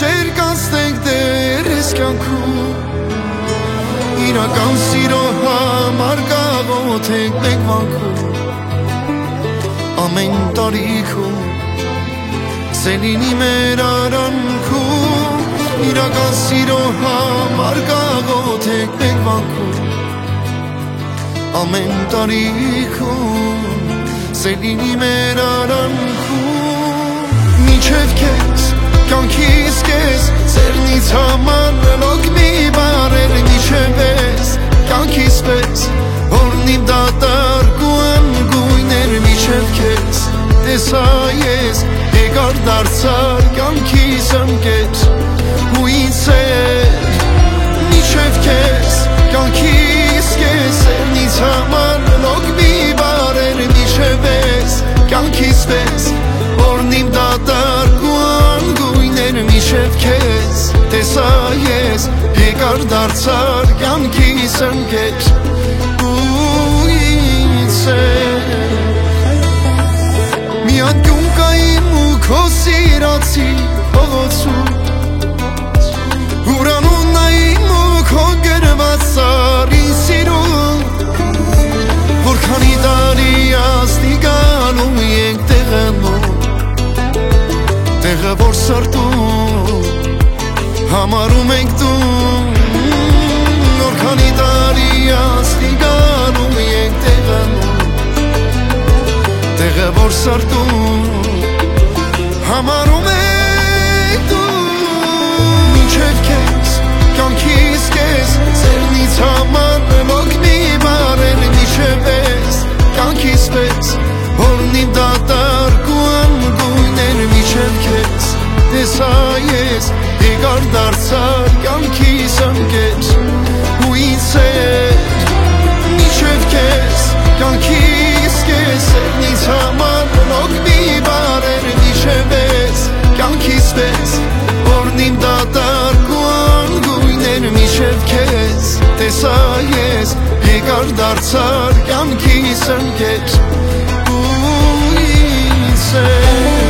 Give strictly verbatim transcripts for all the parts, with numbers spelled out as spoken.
չերկացնենք դեր ես կյանքում Իրական սիրո համար կաղոթենք մենք վանքում Ամեն տարիքում Սելինի մեր արանքում Իրական սիրո համար կաղոթենք մենք վանքում Ամեն տարիքում Սելինի մեր արանքում Միջև քեզ Կյանքիս կեզ Սերնից համար լոք մի բարեր Միջև ես Կյանքիս պես Որնիմ դատարկ ու անգույներ Միջև քեզ Տեսա ես Եկար դարձար Կյանքիս ընկեր Ու ինձ էր Միջև քեզ Կյանքիս կեզ Սերնից համար լոք մի բարեր Միջև ես Կյանքիս պես Որնիմ դատարկ ու անգույներ Միջև քեզ Տեսա ես Եկար դարձար Կյանքիս ընկեր Ու ինձ էր Մի անկյուն կա իմ ու քո սիրացի փողոցում Ուրանուն նայում ու քո գրված սարին սիրում Որքանի տարի ասնի գալում ենք տեղնում Տեղը որ սրտում Համարում ենք տուն Որքանի տարի ասնի գալում ենք տեղնում Տեղը որ սրտում Համարում ենք տուն Մինչև քեզ Կյանքիս կեզ Սերնից համար լոք մի բարեր Միջև ես Կյանքիս պես Որնիմ դատարկ ու անգույներ Միջև քեզ Տեսա ես Եկար դարձար Կյանքիս ընկեր Ու ինձ էր Միջև քեզ Կյանքիս կեզ Սերնից համար լոք մի բարեր Միջև ես Կյանքիս պես Որնիմ դատարկ ու անգույներ Միջև քեզ Տեսա ես Եկար դարձար Կյանքիս ընկեր Ու ինձ էր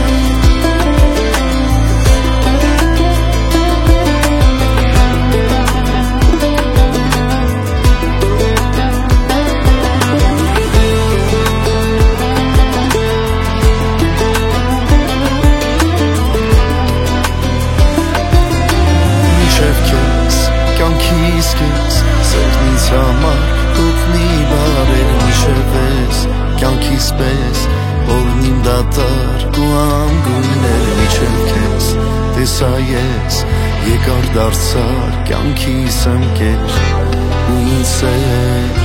Կյանքիս կեզ Սերնից համար Հուկ մի բարեր Միջև ես Կյանքիս պես Որնիմ դատարկ ու անգույներ Միջև քեզ Տեսա ես Եկար դարձար Կյանքիս ընկեր Ու ինձ էր